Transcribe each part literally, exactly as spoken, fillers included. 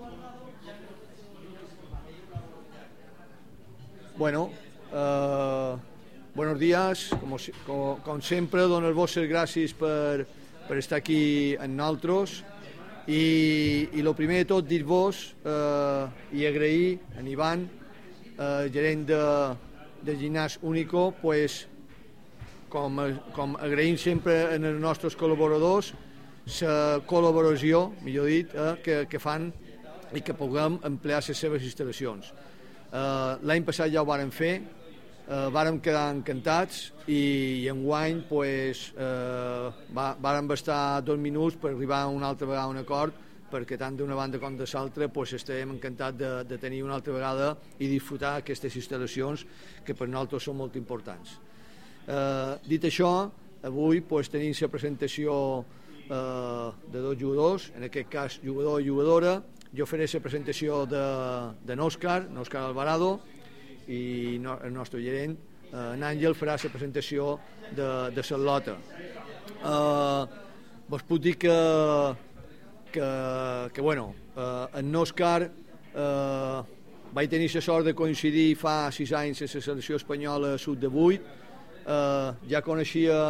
Bueno, eh, buenos días, com, com, com sempre dono les vostres gràcies per, per estar aquí amb nosaltres i, i el primer de tot dir-vos eh, i agrair a Ivan, eh, gerent de, de Gimnàs Único, pues, com, com agraïm sempre als nostres col·laboradors la col·laboració, millor dit, eh, que, que fan i que puguem emplear les seves instal·lacions. Uh, l'any passat ja ho vàrem fer, uh, vàrem quedar encantats i, i enguany pues, uh, va, vàrem bastar dos minuts per arribar una altra vegada a un acord, perquè tant d'una banda com de l'altra pues, estem encantats de, de tenir una altra vegada i disfrutar aquestes instal·lacions que per nosaltres són molt importants. Uh, dit això, avui pues, tenim la presentació uh, de dos jugadors, en aquest cas jugador i jugadora. Jo faré la presentació de, de n'Òscar, n'Òscar Alvarado, i no, el nostre gerent, eh, n'Àngel, farà la presentació de, de Sarlota. Eh, vos puc dir que, que, que bueno, eh, en n'Òscar eh, vaig tenir la sort de coincidir fa sis anys a la selecció espanyola sub de vuit, eh, ja coneixia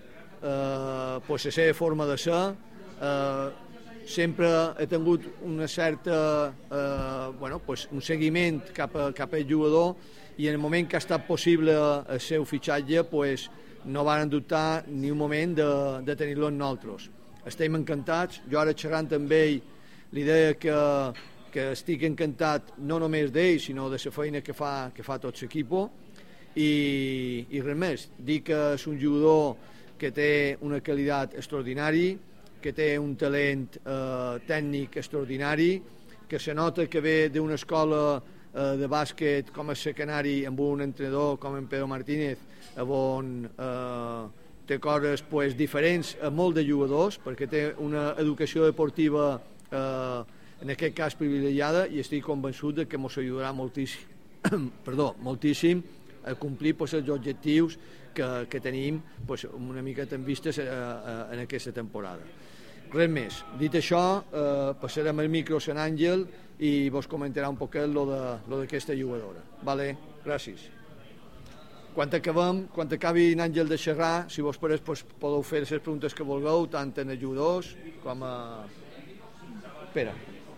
eh, pues, la seva forma de ser, eh, sempre he tingut una certa, eh, bueno, pues un seguiment cap, a, cap al jugador i en el moment que ha estat possible el seu fitxatge pues, no van dubtar ni un moment de, de tenir-lo en nosaltres. Estem encantats, jo ara xerrant amb ell li deia que, que estic encantat no només d'ell sinó de la feina que fa, que fa tot l'equip i, i res més, dir que és un jugador que té una qualitat extraordinària, que té un talent eh, tècnic extraordinari, que se nota que ve d'una escola eh, de bàsquet com a Canari amb un entrenador com en Pedro Martínez, on eh, té coses pues, diferents a molt de jugadors, perquè té una educació deportiva eh, en aquest cas privilegiada i estic convençut de que ens ajudarà moltíssim, perdó, moltíssim a complir pues, els objectius que, que tenim pues, una mica en vistes eh, eh, en aquesta temporada. Res més. Dit això, eh, passarem el micro a Sant Àngel i vos comentarà un poquet lo de, lo d'aquesta jugadora. Vale? Gràcies. Quan acabem, quan acabi n'Àngel de xerrar, si vos pareix, pues, podeu fer les preguntes que vulgueu, tant en els jugadors com a... Espera.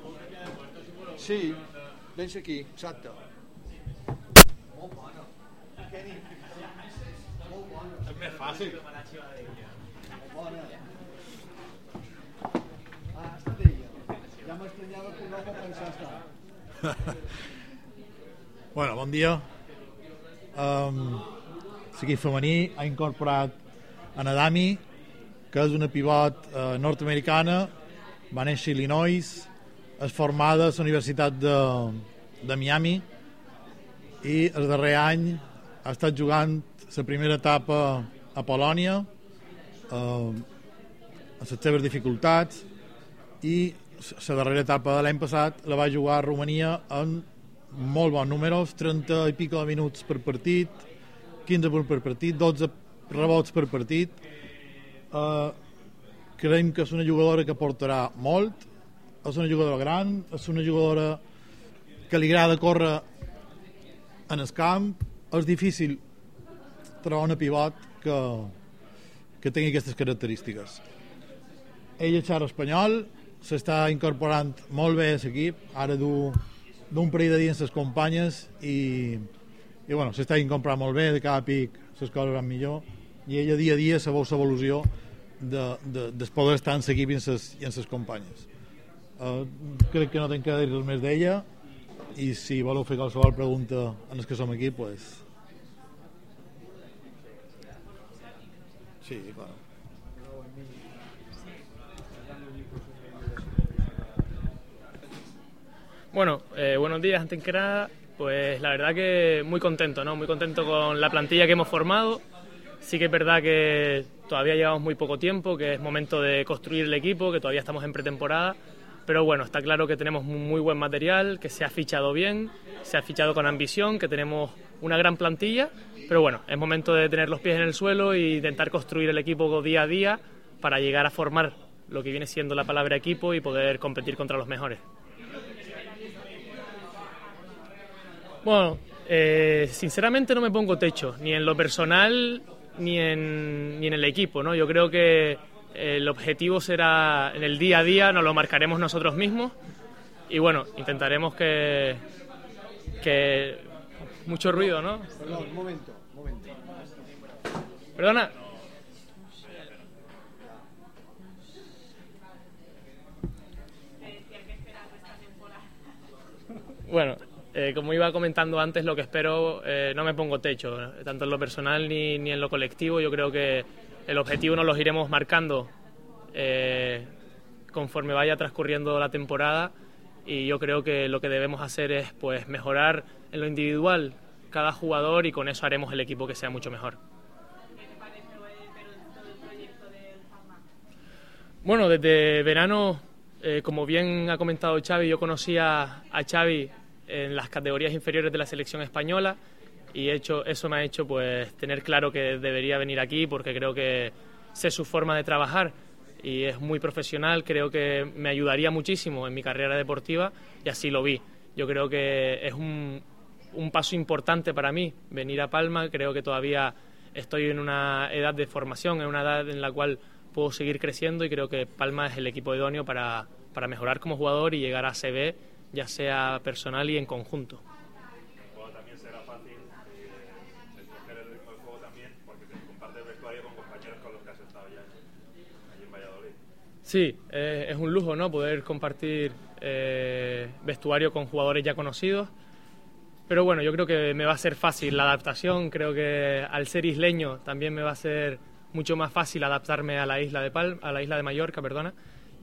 Sí, vens aquí, exacte. Molt bona. Kenny. Molt bona. És més fàcil. Molt bona. Ah, està d'ella. Ja m'estranyava que no va pensar estar. Bueno, bon dia. Um, L'equip femení ha incorporat a Nadami, que és una pivot uh, nord-americana, va néixer a Illinois, és formada a la Universitat de, de Miami i el darrer any ha estat jugant la primera etapa a Polònia, uh, amb les seves dificultats, i la darrera etapa de l'any passat la va jugar a Romania amb molt bons números, trenta i pico de minuts per partit, quinze punts per partit, dotze rebots per partit. Uh, creiem que és una jugadora que portarà molt, és una jugadora gran, és una jugadora que li agrada córrer en el camp. És difícil trobar una pivot que, que tingui aquestes característiques. Ella xerra espanyol, s'està incorporant molt bé a l'equip, ara du d'un parell de dies les companyes i, i bueno, s'està incorporant molt bé, de cada pic les coses van millor i ella dia a dia se veu l'evolució de, de, de poder estar en l'equip i en les companyes. Uh, crec que no tinc que dir res més d'ella i si voleu fer qualsevol pregunta en els que som aquí, pues... Sí, claro. Bueno, eh, buenos días, antes que nada, pues la verdad que muy contento, ¿no? Muy contento con la plantilla que hemos formado. Sí que es verdad que todavía llevamos muy poco tiempo, que es momento de construir el equipo, que todavía estamos en pretemporada, pero bueno, está claro que tenemos muy buen material, que se ha fichado bien, se ha fichado con ambición, que tenemos una gran plantilla, pero bueno, es momento de tener los pies en el suelo e intentar construir el equipo día a día para llegar a formar lo que viene siendo la palabra equipo y poder competir contra los mejores. Bueno, eh, sinceramente no me pongo techo, ni en lo personal ni en, ni en el equipo, ¿no? Yo creo que el objetivo será en el día a día, nos lo marcaremos nosotros mismos y bueno, intentaremos que, que mucho ruido, ¿no? Perdón, un momento, un momento. Perdona. Bueno, eh, como iba comentando antes, lo que espero, eh, no me pongo techo, tanto en lo personal ni, ni en lo colectivo. Yo creo que el objetivo nos los iremos marcando eh, conforme vaya transcurriendo la temporada y yo creo que lo que debemos hacer es pues mejorar en lo individual cada jugador y con eso haremos el equipo que sea mucho mejor. ¿Qué te parece todo el proyecto del Palma? Bueno, desde verano, eh, como bien ha comentado Xavi, yo conocía a Xavi en las categorías inferiores de la selección española y hecho, eso me ha hecho pues tener claro que debería venir aquí porque creo que sé su forma de trabajar y es muy profesional, creo que me ayudaría muchísimo en mi carrera deportiva y así lo vi. Yo creo que es un, un paso importante para mí venir a Palma, creo que todavía estoy en una edad de formación, en una edad en la cual puedo seguir creciendo y creo que Palma es el equipo idóneo para, para mejorar como jugador y llegar a A C B, ya sea personal y en conjunto. El juego también será fácil eh, escoger el ritmo del juego también porque te compartes vestuario con compañeros con los que has estado ya allí en Valladolid. Sí, eh, es un lujo, ¿no? Poder compartir eh, vestuario con jugadores ya conocidos. Pero bueno, yo creo que me va a ser fácil la adaptación. Creo que al ser isleño también me va a ser mucho más fácil adaptarme a la isla de Palma, a la isla de Mallorca, perdona.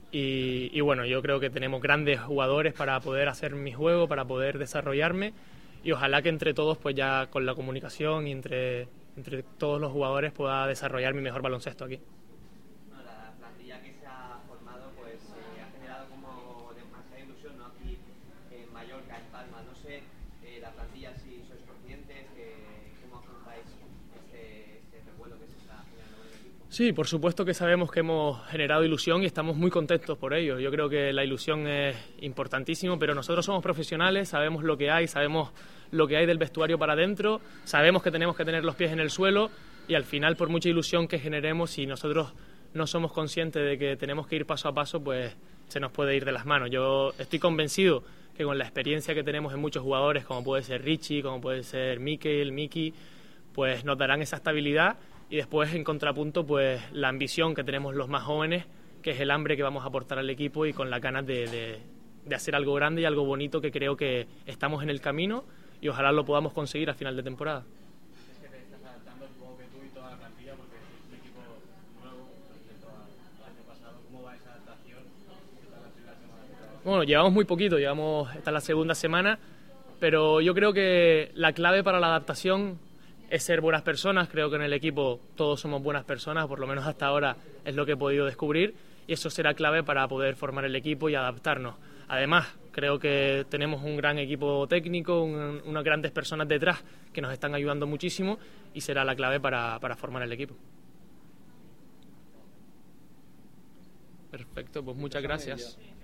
Y, y bueno, yo creo que tenemos grandes jugadores para poder hacer mi juego, para poder desarrollarme y ojalá que entre todos, pues ya con la comunicación y entre, entre todos los jugadores pueda desarrollar mi mejor baloncesto aquí. Bueno, la plantilla que se ha formado pues eh, ha generado como demasiada ilusión, ¿no? Aquí en Mallorca, en Palma, no sé, eh, la plantilla si sois conscientes, que, cómo afrontáis este, este revuelo que se está generando en el equipo. Sí, por supuesto que sabemos que hemos generado ilusión y estamos muy contentos por ello. Yo creo que la ilusión es importantísimo, pero nosotros somos profesionales, sabemos lo que hay, sabemos lo que hay del vestuario para adentro, sabemos que tenemos que tener los pies en el suelo y al final, por mucha ilusión que generemos, si nosotros no somos conscientes de que tenemos que ir paso a paso, pues se nos puede ir de las manos. Yo estoy convencido que con la experiencia que tenemos en muchos jugadores, como puede ser Richie, como puede ser Mikel, Miki, pues nos darán esa estabilidad. Y después, en contrapunto, pues la ambición que tenemos los más jóvenes, que es el hambre que vamos a aportar al equipo y con las ganas de, de, de hacer algo grande y algo bonito que creo que estamos en el camino y ojalá lo podamos conseguir a final de temporada. Es que te estás adaptando, supongo que tú y toda la plantilla, porque es un equipo nuevo respecto al año pasado. ¿Cómo va esa adaptación? ¿Qué tal la primera semana de trabajo? Bueno, llevamos muy poquito, llevamos, esta es la segunda semana, pero yo creo que la clave para la adaptación es ser buenas personas. Creo que en el equipo todos somos buenas personas, por lo menos hasta ahora es lo que he podido descubrir y eso será clave para poder formar el equipo y adaptarnos. Además, creo que tenemos un gran equipo técnico, un, unas grandes personas detrás que nos están ayudando muchísimo y será la clave para, para formar el equipo. Perfecto, pues muchas gracias.